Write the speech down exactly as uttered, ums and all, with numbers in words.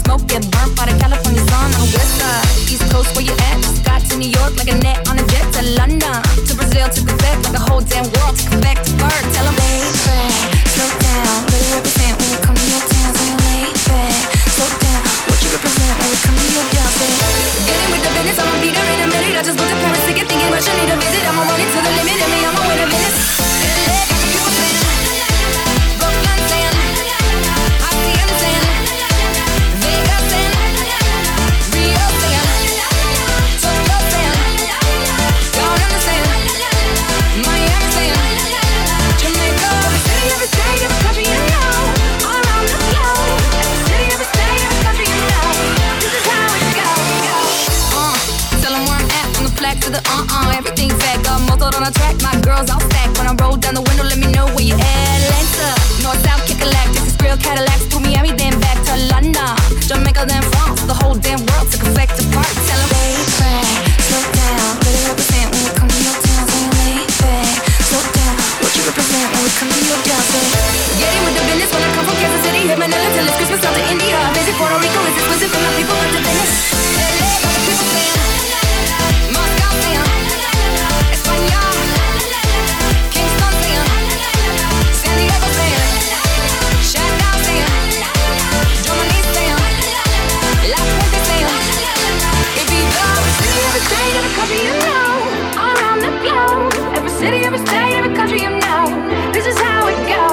smoke, get burnt by the California sun. On the west side, east coast, where you at? Scott to New York, like a net on a jet to London, to Brazil, to Quebec, like the whole damn world, to Quebec, to bird. Tell 'em, lay back, slow down, really represent when you come to your town. So you lay back, slow down, what you represent when you come to your town. Get in with the business, I'ma be there in a minute. I just booked a Paris ticket, thinking Russia need a visit. I'ma run it to the limit, and me, I'ma win a Venice. L A, people saying, Brooklyn saying, Hacienda saying, Vegas saying, Rio saying, Tokyo saying, y'all understand, Miami saying, Jamaica. Every city, every state, every country you know, all around the globe. Every city, every state, every country you know, this is how it goes. Uh, tell 'em where I'm at, from the flag to the uh-uh, everything's back up, motored on a track, my girls all stacked. When I roll down the window, let me know where you at. Atlanta, north, south, kick-a-lack, this is real Cadillacs, through Miami, then back to London, Jamaica, then France, the whole damn world took effect to part. Tell 'em, lay back, slow down, really represent when we come to your town. So you lay back, slow down, what you represent when we come to your town. So get in with the business when I come from Kansas City, hit Manila till it's Christmas, out to India, visit Puerto Rico, it's expensive for my people, but the business. L A, got the people saying, Moscow saying, España, Kingston saying, San Diego saying, Shanghai saying, Germany saying, La Puente saying, Ibiza. Every city, every state, every country you know, all around the globe. Every city, every state, every country you know, this is how it goes.